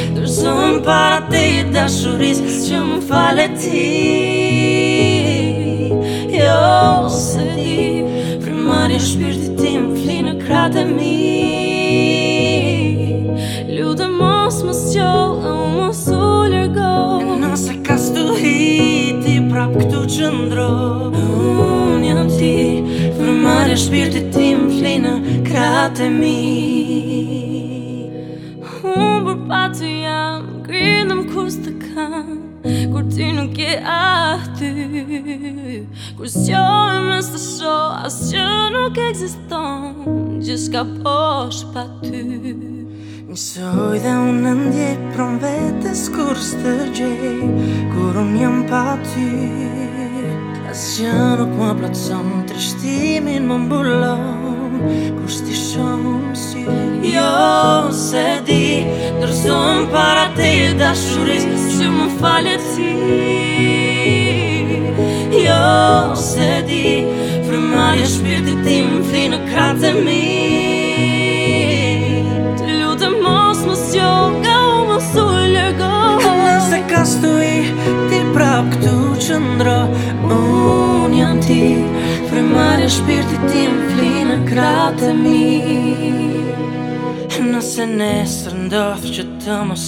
Dorëzon para te dashuris që më fale ti. Jo, se di, frymëria shpirtit tim fli në kratë e mi. Lutem mos më zgjoh dhe u mos u largo. E nëse ka stuhi ti prap këtu qëndro. Unë jam ti, frymëria shpirtit tim fli në kratë e mi. Unë për pa të jam, grindëm kur s'të kam, kur ti nuk je aty. Kur s'qoj mes të shoh, as që nuk ekziston, gjithçka posh pa ty. Mësoj dhe unë ndjej pron vetes kur s'të gjej, kur unë jam pa ty. Asgjë nuk më plotson, trishtimin më mbulon, kur s'ti shoh sy. Jo, se di, dorëzon para te dashuris që më fale ti. Jo, se di, frymëria shpirtit tim fli në kratë e mi. Të lutem mos më zgjoh, nga u mos u largo. Nëse ka stuhi, ti prap këtu qëndro. Unë jam ti, frymëria shpirtit tim fli në kratë e mi. Nëse nesër ndodh që të mos